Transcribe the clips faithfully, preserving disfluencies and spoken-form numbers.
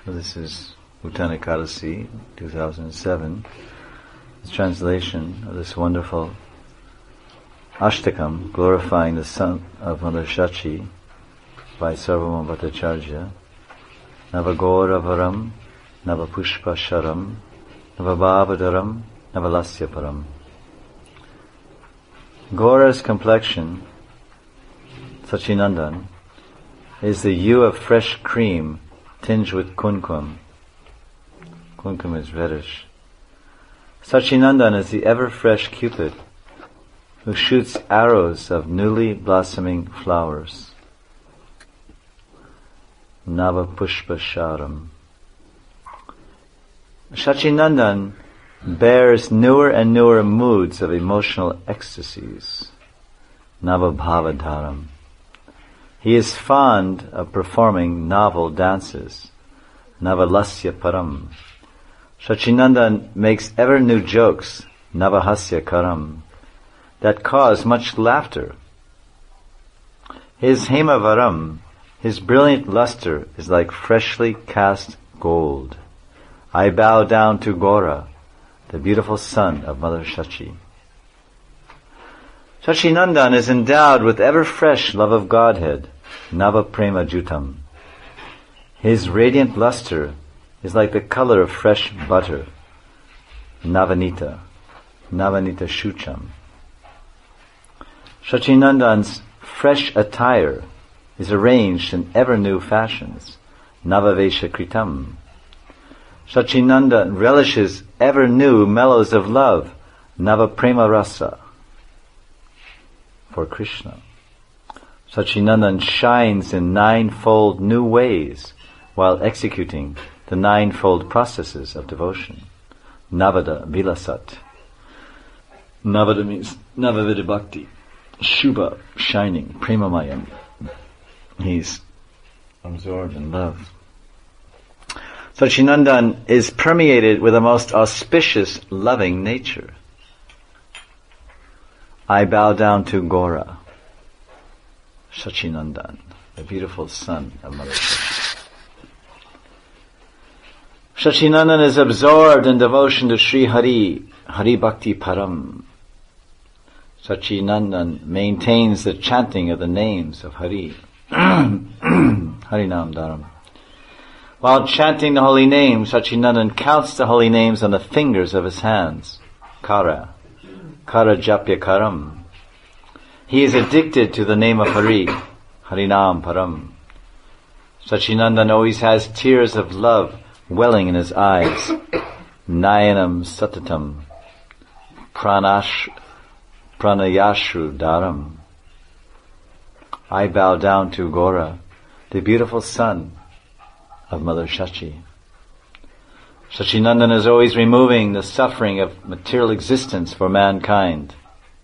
So this is Uttana Ekadasi, two thousand seven. The translation of this wonderful Ashtakam, glorifying the son of Mother Shachi by Sarvabhauma Bhattacharya. Navagora varam, navapushpa sharam, navabhavadaram, navalasya param. Gaura's complexion, Sachinandan, is the hue of fresh cream tinged with kumkum. Kumkum is reddish. Sachinandan is the ever-fresh Cupid who shoots arrows of newly blossoming flowers. Nava Pushpa Sharam. Sachinandan bears newer and newer moods of emotional ecstasies. Nava Bhavadharam. He is fond of performing novel dances. Navalasya Param. Sachinandan makes ever new jokes. Navahasya Karam. That cause much laughter. His Hemavaram, his brilliant luster, is like freshly cast gold. I bow down to Gaura, the beautiful son of Mother Shachi. Sachinandan is endowed with ever-fresh love of Godhead, Nava Prema Jutam. His radiant luster is like the color of fresh butter, Navanita, Navanita Shucham. Sachinandan's fresh attire is arranged in ever-new fashions, Navavesha Kritam. Sachinanda relishes ever-new mellows of love, Navaprema Rasa, for Krishna. Sachinandan shines in ninefold new ways while executing the ninefold processes of devotion. Navada Vilasat. Navada means Navavida Bhakti. Shubha, shining, Premamayam. He's absorbed in love. Sachinandan is permeated with a most auspicious, loving nature. I bow down to Gaura, Sachinandan, the beautiful son of Mother Shachi. Sachinandan is absorbed in devotion to Sri Hari, Hari Bhakti Param. Sachinandan maintains the chanting of the names of Hari. Harinam Dharam. While chanting the holy names, Sachinandan counts the holy names on the fingers of his hands. Kara. Kara Japya Karam. He is addicted to the name of Hari. Harinam Param. Sachinandan always has tears of love welling in his eyes. Nayanam Satatam. Pranash Pranayashru Dharam. I bow down to Gaura, the beautiful son of Mother Shachi. Sachinandan is always removing the suffering of material existence for mankind.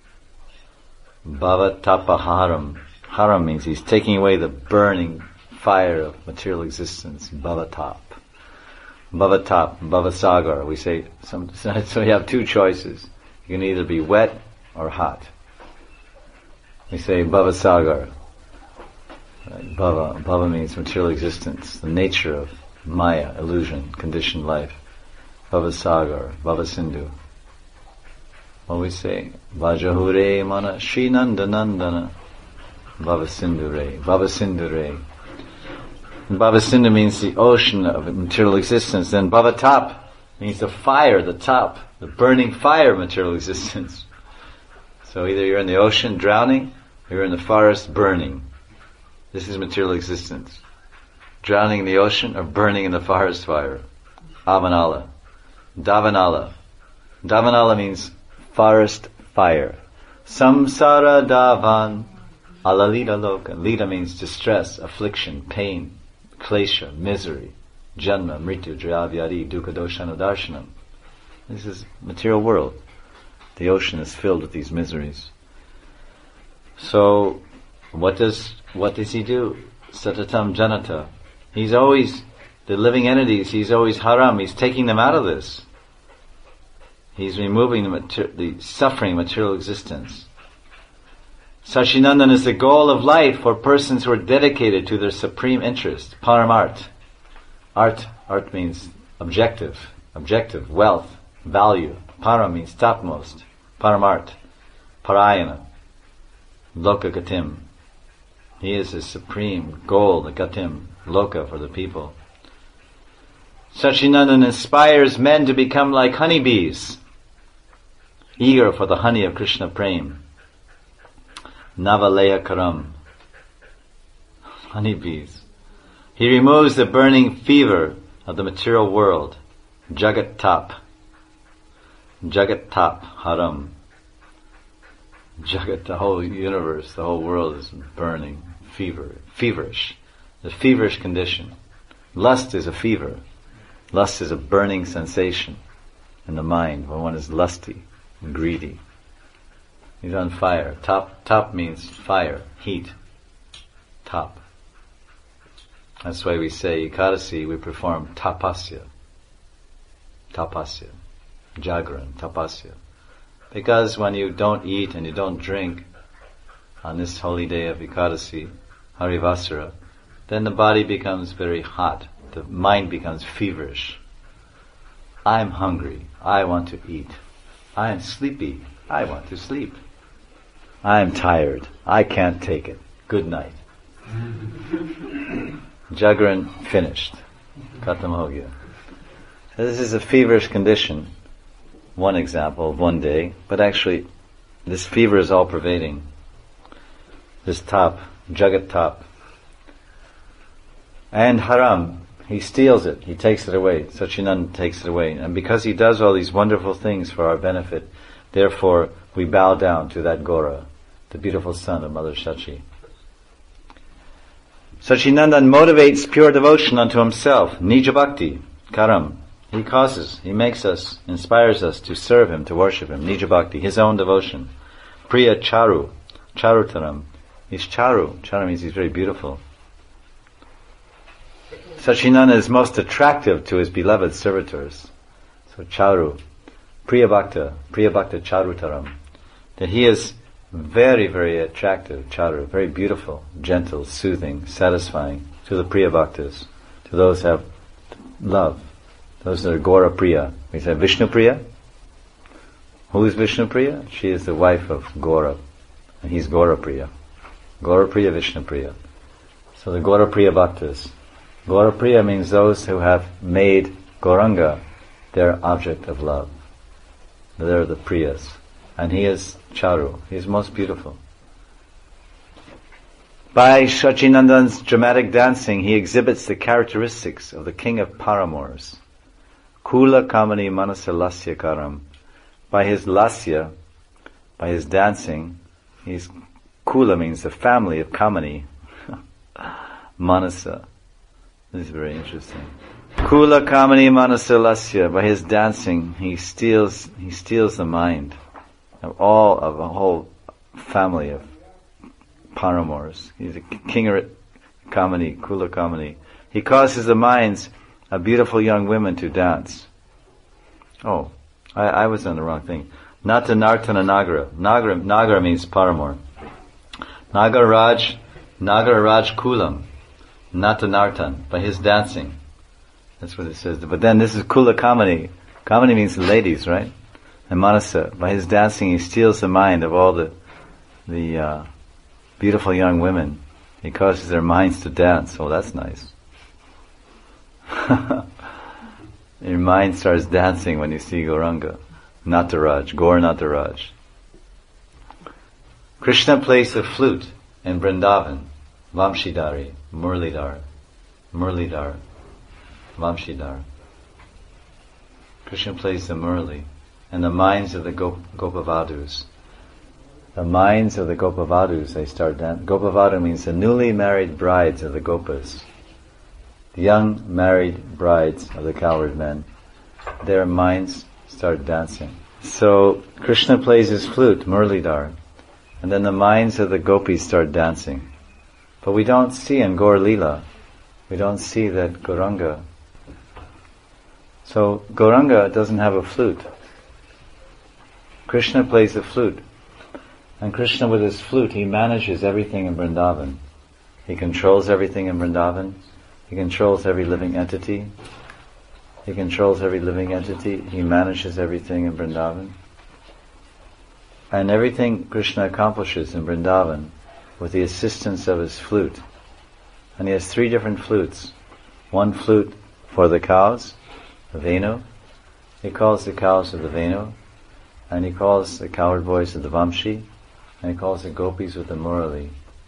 Bhavatapaharam. Haram means he's taking away the burning fire of material existence. Bhavatap. Bhavatap, Bhavasagar. We say, some, so you have two choices. You can either be wet or hot. We say Bhavasagar. Right? Bhava, Bhava means material existence, the nature of Maya, illusion, conditioned life. Bhavasagar, Bhavasindhu. When we say Vajahure Mana Shri Nanda Nandana Bhavasindhu Re, Bhavasindhu Re. Bhavasindhu means the ocean of material existence. Then Bhavatap means the fire, the top, the burning fire of material existence. So either you're in the ocean drowning, or you're in the forest burning. This is material existence. Drowning in the ocean or burning in the forest fire. Avanala. Davanala. Davanala means forest fire. Samsara davan alalita loka. Lita means distress, affliction, pain, klesha, misery, janma, mritu, dravyadi, dukkha doshana darshanam. This is material world. The ocean is filled with these miseries. So, what does what does he do? Satatam janata. He's always, the living entities, he's always haram, he's taking them out of this. He's removing the, mater- the suffering material existence. Sachinandan is the goal of life for persons who are dedicated to their supreme interest, paramart, art. Art means objective, objective, wealth, value. Para means topmost, paramart, parayana, loka gatim. He is the supreme goal, the gatim, loka for the people. Sachinandan inspires men to become like honeybees, eager for the honey of Krishna Prem. Navaleya Karam, honeybees. He removes the burning fever of the material world, Jagat Tap, Jagat Tap Haram. Jagat, the whole universe, the whole world is burning, fever, feverish, the feverish condition. Lust is a fever. Lust is a burning sensation in the mind when one is lusty and greedy. He's on fire. Top, top means fire, heat. Top. That's why we say Ekadasi, we perform tapasya. Tapasya. Jagran, tapasya. Because when you don't eat and you don't drink on this holy day of Ekadasi, Harivasara, then the body becomes very hot. The mind becomes feverish. I'm hungry. I want to eat. I am sleepy. I want to sleep. I am tired. I can't take it. Good night. Jagran finished. Khatam ho gaya. So this is a feverish condition. One example of one day, but actually this fever is all pervading. This top, Jagat top. And haram, he steals it, he takes it away. Sachinandan takes it away. And because he does all these wonderful things for our benefit, therefore we bow down to that Gora, the beautiful son of Mother Shachi. Sachinandan motivates pure devotion unto himself, Nija Bhakti, Karam. He causes, he makes us, inspires us to serve him, to worship him, Nija Bhakti, his own devotion. Priya Charu, Charutaram. He's Charu, Charu means he's very beautiful. Sachinandan is most attractive to his beloved servitors. So Charu, Priya Bhakta, Priya Bhakta Charutaram. That he is very, very attractive, Charu, very beautiful, gentle, soothing, satisfying to the Priya Bhaktas, to those who have love, those that are Gora Priya. We say Vishnu Priya. Who is Vishnu Priya? She is the wife of Gora, and he's Gora Priya. Gora Priya, Vishnu Priya. So the Gora Priya Bhaktas. Gora Priya means those who have made Gauranga their object of love. They're the Priyas. And he is Charu. He is most beautiful. By Sachinandan's dramatic dancing, he exhibits the characteristics of the king of paramours. Kula Kamani Manasa Lasya Karam. By his lasya, by his dancing, he's Kula means the family of Kamani. Manasa. This is very interesting. Kula Kamani Manasa Lasya. By his dancing, he steals he steals the mind of all of a whole family of paramours. He's a king of Kamani, Kula Kamani. He causes the minds of beautiful young women to dance. Oh, I, I was on the wrong thing. Nata Nartana Nagara. Nagara, Nagara means paramour. Nagaraj, Nagaraj Kulam. Nata Nartan, by his dancing. That's what it says. But then this is Kula Kamani. Kamani means ladies, right? And Manasa, by his dancing, he steals the mind of all the the uh, beautiful young women. He causes their minds to dance. Oh, that's nice. Your mind starts dancing when you see Gauranga. Nataraj, Gaur Nataraj. Krishna plays the flute in Vrindavan. Vamshidari, Murlidhar, Murlidhar, Vamshidhar. Krishna plays the Murli, and the minds of the Gop- Gopavadus. The minds of the Gopavadus, they start dancing. Gopavadu means the newly married brides of the Gopas. The young married brides of the cowherd men. Their minds start dancing. So Krishna plays his flute, Murlidhar, and then the minds of the gopis start dancing. But we don't see in Gaur Leela, we don't see that Gauranga. So Gauranga doesn't have a flute. Krishna plays the flute. And Krishna with his flute, he manages everything in Vrindavan. He controls everything in Vrindavan. He controls every living entity. He controls every living entity. He manages everything in Vrindavan. And everything Krishna accomplishes in Vrindavan with the assistance of his flute. And he has three different flutes. One flute for the cows, the Venu. He calls the cows with the Venu. And he calls the cowherd boys with the Vamshi. And he calls the gopis with the Murali.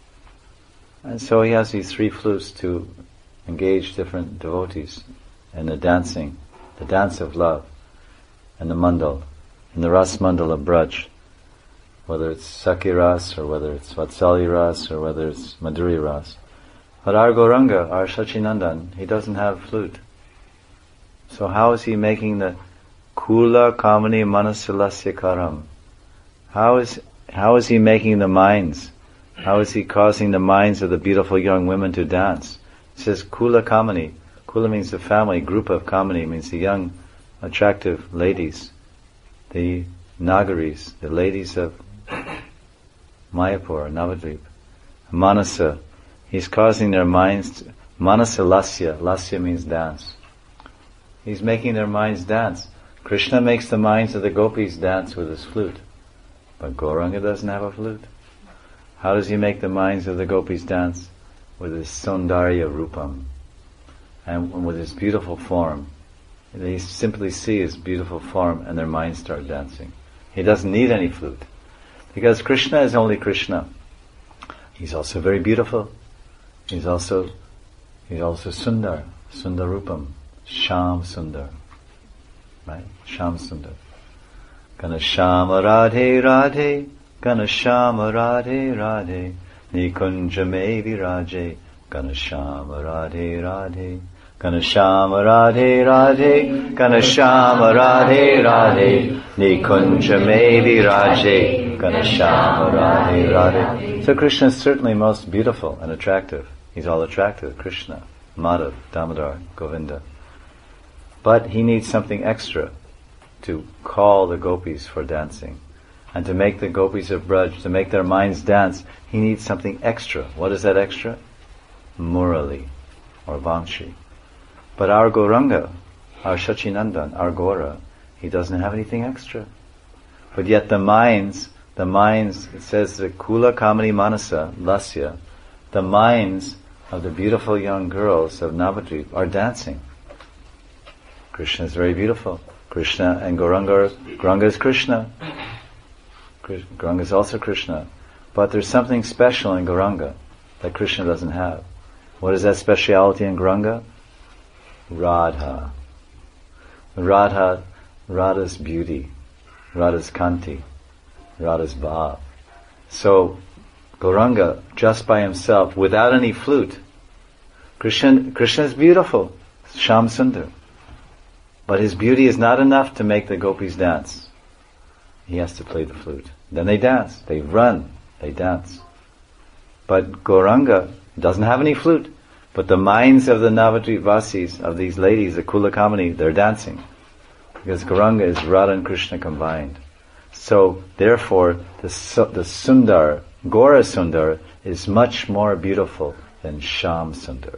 And so he has these three flutes to engage different devotees in the dancing, the dance of love, and the mandal, in the Ras Mandal of Braj, whether it's Sakhi Ras, or whether it's Vatsali Ras, or whether it's Madhuri Ras. But our Gauranga, our Shachinandan, he doesn't have flute. So how is he making the Kula Kamani Manasilasya Karam? How is, how is he making the minds? How is he causing the minds of the beautiful young women to dance? It says Kula Kamani. Kula means the family, group of Kamani means the young, attractive ladies, the Nagaris, the ladies of Mayapur, Navadvip. Manasa, he's causing their minds to, Manasa Lasya, Lasya means dance. He's making their minds dance. Krishna makes the minds of the gopis dance with his flute, but Gauranga doesn't have a flute. How does he make the minds of the gopis dance? With his Saundarya Rupam, and with his beautiful form. They simply see his beautiful form and their minds start dancing. He doesn't need any flute, because Krishna is only Krishna. He's also very beautiful. He's also he's also Sundar, Sundarupam, Sham Sundar, right? Sham Sundar. Gana Shama Radhe Radhe, Gana Shama Radhe Radhe, Nikunja me viraje, Gana Shama Radhe Radhe, Gana Shama Radhe Radhe, Gana Shama Radhe Radhe, Nikunja me viraje, Gana Shama Radhe Radhe. So Krishna is certainly most beautiful and attractive. He's all attractive, Krishna, Madhav, Damodar, Govinda. But he needs something extra to call the gopis for dancing. And to make the gopis of Braj, to make their minds dance, he needs something extra. What is that extra? Murali, or Vamshi. But our Gauranga, our Shachinandan, our Gaura, he doesn't have anything extra. But yet the minds, the minds, it says the Kula Kamani Manasa, Lasya, the minds of the beautiful young girls of Navadvip are dancing. Krishna is very beautiful. Krishna and Gauranga, Gauranga is Krishna. Gauranga is also Krishna. But there's something special in Gauranga that Krishna doesn't have. What is that speciality in Gauranga? Radha. Radha, Radha's beauty, Radha's Kanti, Radha's Bhav. So, Gauranga, just by himself, without any flute, Krishna, Krishna is beautiful, Sham Sundar. But his beauty is not enough to make the gopis dance. He has to play the flute. Then they dance, they run, they dance. But Gauranga doesn't have any flute. But the minds of the Navadvip Vasis, of these ladies, the Kula Kamani, they're dancing. Because Gauranga is Radha and Krishna combined. So, therefore, the, the Sundar, Gaura Sundar, is much more beautiful than Sham Sundar.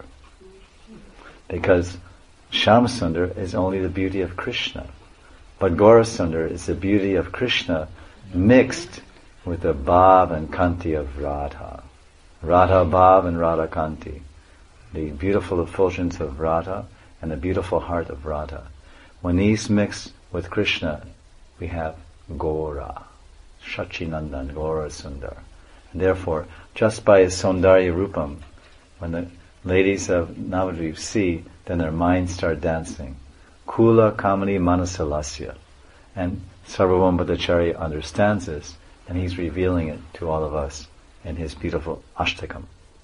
Because Sham Sundar is only the beauty of Krishna. But Gaura Sundar is the beauty of Krishna mixed with the Bhav and Kanti of Radha. Radha Bhav and Radha Kanti. The beautiful effulgence of Radha and the beautiful heart of Radha. When these mix with Krishna, we have Gaura, Shachinandan, Gaura Sundar. And therefore, just by his Saundarya Rupam, when the ladies of Navadvip see, then their minds start dancing. Kula Kamani Manasalasya. And Sarvabhauma Bhattacharya understands this, and he's revealing it to all of us in his beautiful Ashtakam.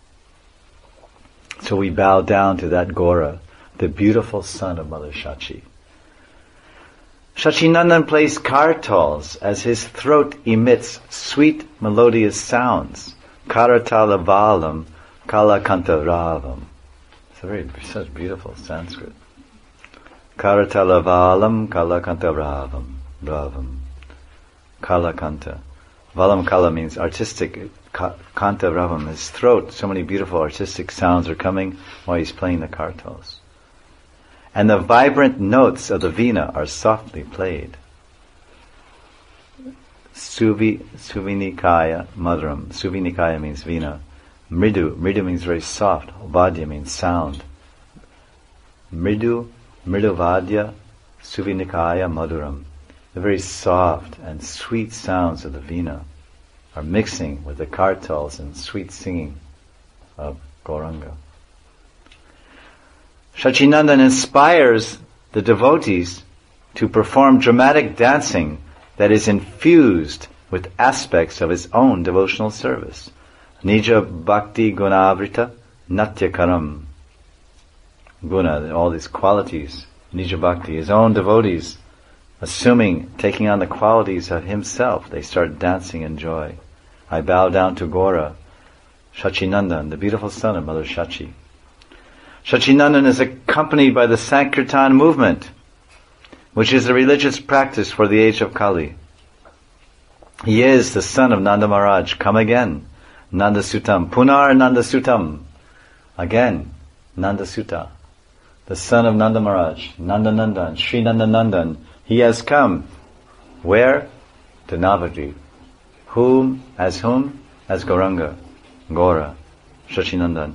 So we bow down to that Gaura, the beautiful son of Mother Shachi. Shachinandan plays kartals as his throat emits sweet melodious sounds. Karatala valam, kalakanta ravam. It's a very such beautiful Sanskrit. Karatala valam, kalakanta ravam, ravam. Kalakanta. Valam kala means artistic ka- Kanta Ravam, his throat, so many beautiful artistic sounds are coming while he's playing the kartals. And the vibrant notes of the veena are softly played. Suvi, Suvinikaya Madhuram. Suvinikaya means veena. Mridu, Mridu means very soft. Vadya means sound. Mridu, Mridu Vadya, Suvinikaya Madhuram. The very soft and sweet sounds of the veena are mixing with the kartals and sweet singing of Gauranga. Shachinandan inspires the devotees to perform dramatic dancing that is infused with aspects of his own devotional service. Nija Bhakti Gunavrita Natyakaram. Guna, all these qualities. Nija Bhakti, his own devotees, assuming, taking on the qualities of himself, they start dancing in joy. I bow down to Gora, Shachinandan, the beautiful son of Mother Shachi. Shachinandan is accompanied by the Sankirtan movement, which is a religious practice for the age of Kali. He is the son of Nanda Maharaj, come again, Nanda Sutam, Punar Nanda Sutam, again, Nanda Sutta, the son of Nanda Maharaj, Nanda Nandan, Sri Nanda Nandan. He has come. Where? To Navadvip. Whom? As whom? As Gauranga, Gora, Shachinandan.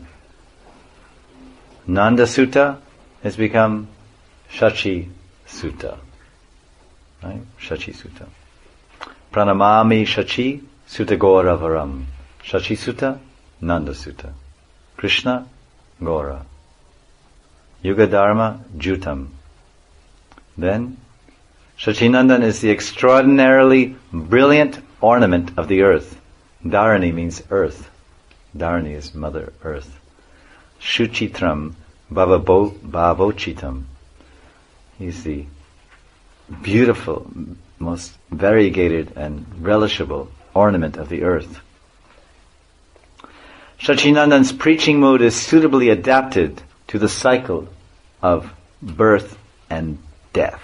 Nanda Sutta has become Shachi Sutta. Right? Shachi Sutta. Pranamami Shachi Sutta Gora Varam. Shachi Sutta, Nanda Sutta. Krishna, Gora. Yuga Dharma, Jutam. Then, Shachinandan is the extraordinarily brilliant ornament of the earth. Dharani means earth. Dharani is Mother Earth. Shuchitram bhavabo, bhavochitam. He's the beautiful, most variegated and relishable ornament of the earth. Shachinandan's preaching mood is suitably adapted to the cycle of birth and death.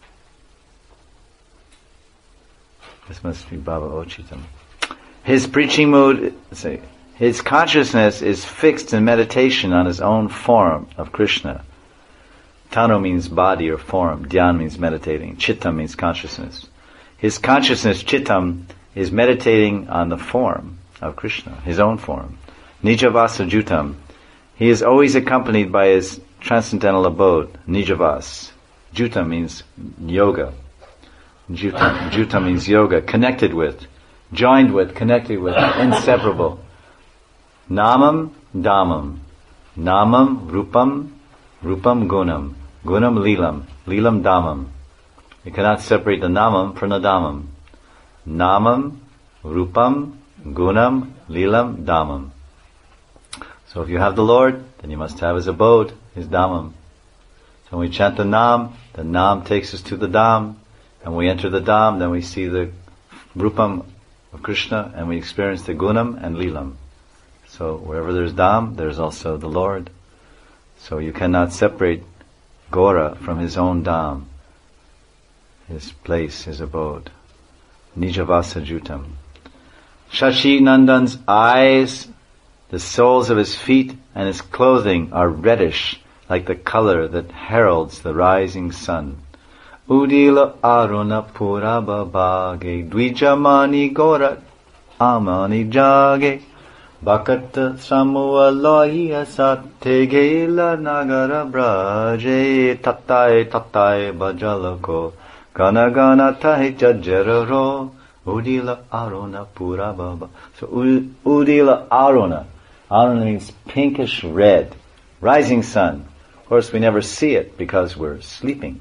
This must be Baba Ochitam. His preaching mood, say, his consciousness is fixed in meditation on his own form of Krishna. Tanu means body or form. Dhyan means meditating. Chittam means consciousness. His consciousness, Chittam, is meditating on the form of Krishna, his own form. Nijavasa Jutam. He is always accompanied by his transcendental abode, Nijavas. Jutam means yoga. Jutam, Jutam means yoga, connected with, joined with, connected with, inseparable. Namam, Dhammam. Namam, Rupam, Rupam, Gunam. Gunam, Leelam. Leelam, Dhammam. You cannot separate the Namam from the Dhammam. Namam, Rupam, Gunam, Leelam, Dhammam. So if you have the Lord, then you must have his abode, his Dhammam. So when we chant the Nam, the Nam takes us to the Dham. And we enter the Dham, then we see the Rupam of Krishna, and we experience the Gunam and Leelam. So wherever there's Dham, there's also the Lord. So you cannot separate Gora from his own Dham, his place, his abode. Nijavasa Jutam. Shachi Nandan's eyes, the soles of his feet, and his clothing are reddish, like the color that heralds the rising sun. Udila Aruna Puraba Bhage Dwijamani Gora Amani Jage Bhakata Samua Loya Sategela Nagara Braje Tatai Tatai Bajalako Ganagana Tai Jajeraro Udila Aruna Puraba. So Udila Aruna. Aruna means pinkish red. Rising sun. Of course we never see it because we're sleeping.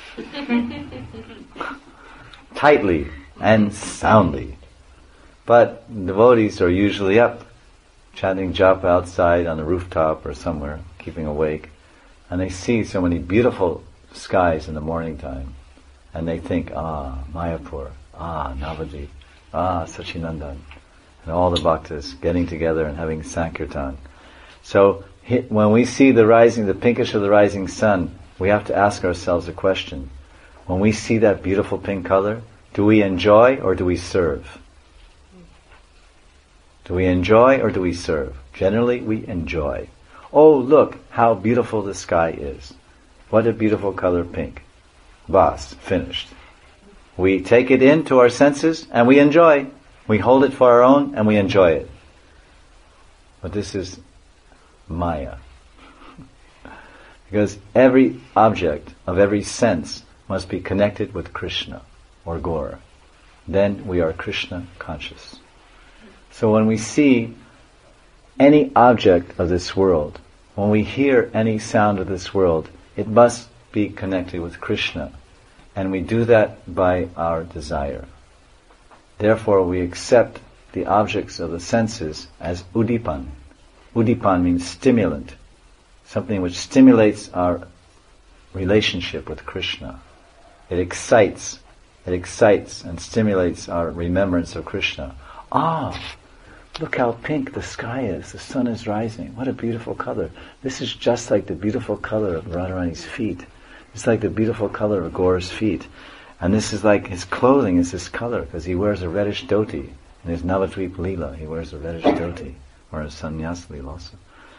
Tightly and soundly. But devotees are usually up, chanting japa outside on the rooftop or somewhere, keeping awake, and they see so many beautiful skies in the morning time, and they think, ah, Mayapur, ah, Navadvip, ah, Sachinandan, and all the bhaktas getting together and having Sankirtan. So when we see the rising, the pinkish of the rising sun, we have to ask ourselves a question. When we see that beautiful pink color, do we enjoy or do we serve? Do we enjoy or do we serve? Generally, we enjoy. Oh, look how beautiful the sky is. What a beautiful color pink. Bas, finished. We take it into our senses and we enjoy. We hold it for our own and we enjoy it. But this is Maya. Because every object of every sense must be connected with Krishna or Gaur. Then we are Krishna conscious. So when we see any object of this world, when we hear any sound of this world, it must be connected with Krishna. And we do that by our desire. Therefore we accept the objects of the senses as udipan. Udipan means stimulant. Something which stimulates our relationship with Krishna. It excites, it excites and stimulates our remembrance of Krishna. Ah, look how pink the sky is. The sun is rising. What a beautiful color. This is just like the beautiful color of Radharani's feet. It's like the beautiful color of Gaura's feet. And this is like his clothing is this color because he wears a reddish dhoti. In his Navadvip Leela, he wears a reddish dhoti, or a sannyas Leela also.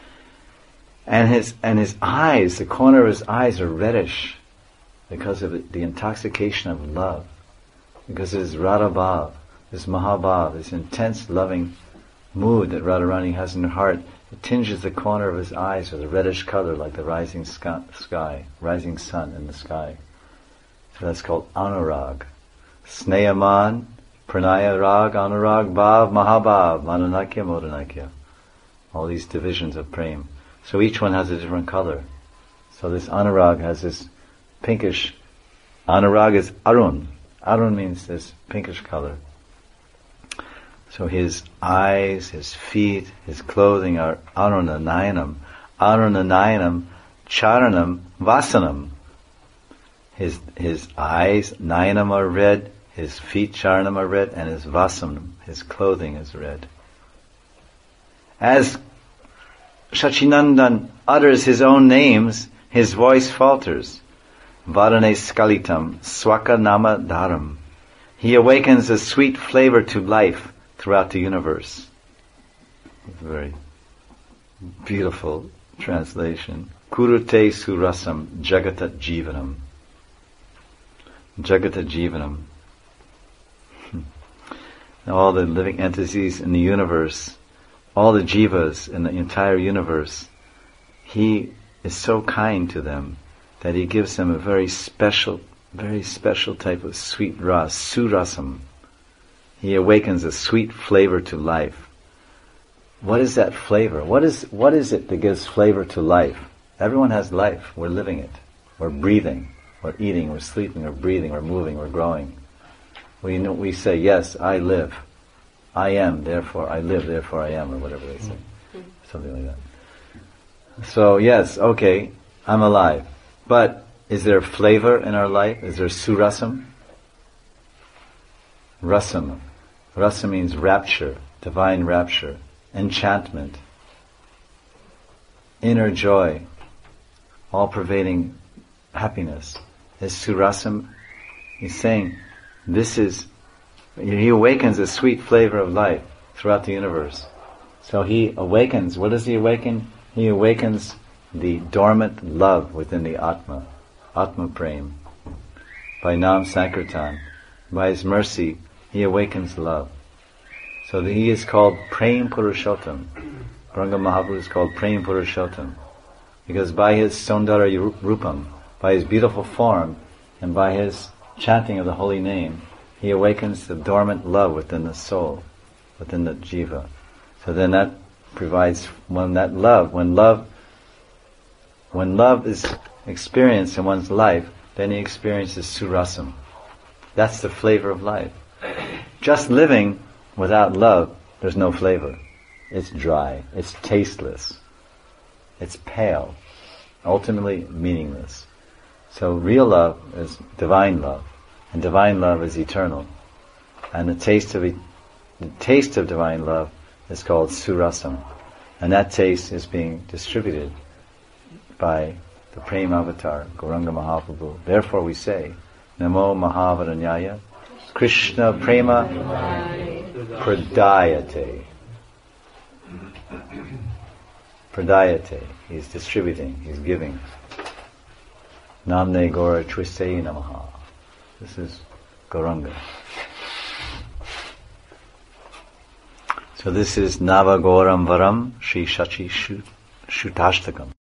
And his and his eyes, the corner of his eyes are reddish because of the, the intoxication of love, because of his Radha Bhav, this Mahabhav, this intense loving mood that Radharani has in her heart. It tinges the corner of his eyes with a reddish color like the rising sky, sky rising sun in the sky. So that's called Anurag. Sneyaman, Pranaya Rag, Anurag, Bhav, Mahabhav, Mananakya, Modanakya. All these divisions of prem. So each one has a different color. So this Anurag has this pinkish, Anurag is Arun. Arun means this pinkish color. So his eyes, his feet, his clothing are Aruna Nayanam. Aruna Nayanam, Charanam, Vasanam. His his eyes, Nayanam, are red, his feet, Charanam, are red, and his Vasanam, his clothing, is red. As Shachinandan utters his own names, his voice falters. Varane skalitam, swaka nama dharam. He awakens a sweet flavor to life throughout the universe. It's a very beautiful translation. Kurute surasam jagata jivanam. Jagata jivanam. All the living entities in the universe, all the jivas in the entire universe, he is so kind to them that he gives them a very special, very special type of sweet ras, surasam. He awakens a sweet flavor to life. What is that flavor? What is what is it that gives flavor to life? Everyone has life. We're living it. We're breathing. We're eating. We're sleeping. We're breathing. We're moving. We're growing. We know, we say, yes, I live. I am, therefore I live, therefore I am, or whatever they say. Something like that. So yes, okay, I'm alive. But is there flavor in our life? Is there surasam? Rasam. Rasa means rapture, divine rapture, enchantment, inner joy, all-pervading happiness. Is surasam? He's saying, this is, he awakens a sweet flavor of life throughout the universe. So he awakens, what does he awaken? He awakens the dormant love within the Atma, Atma Prem. By Nam Sankirtan, by his mercy, he awakens love. So that he is called Prem Purushottam. Gauranga Mahaprabhu is called Prem Purushottam. Because by his Sondara Rupam, by his beautiful form, and by his chanting of the holy name, he awakens the dormant love within the soul, within the jiva. So then that provides, when that love, when love, when love is experienced in one's life, then he experiences surasam. That's the flavor of life. Just living without love, there's no flavor. It's dry, it's tasteless, it's pale, ultimately meaningless. So real love is divine love, and divine love is eternal. And the taste of it, the taste of divine love is called surasam, and that taste is being distributed by the Prem Avatar, Gauranga Mahaprabhu. Therefore we say, Namo Mahavaranyaya, Krishna Prema Pradayate. Pradayate, he's distributing, he's giving. Namne Gora Twiste Namaha. This is Gauranga. So this is Nava Goram Varam Shri Shachi Shutashtakam.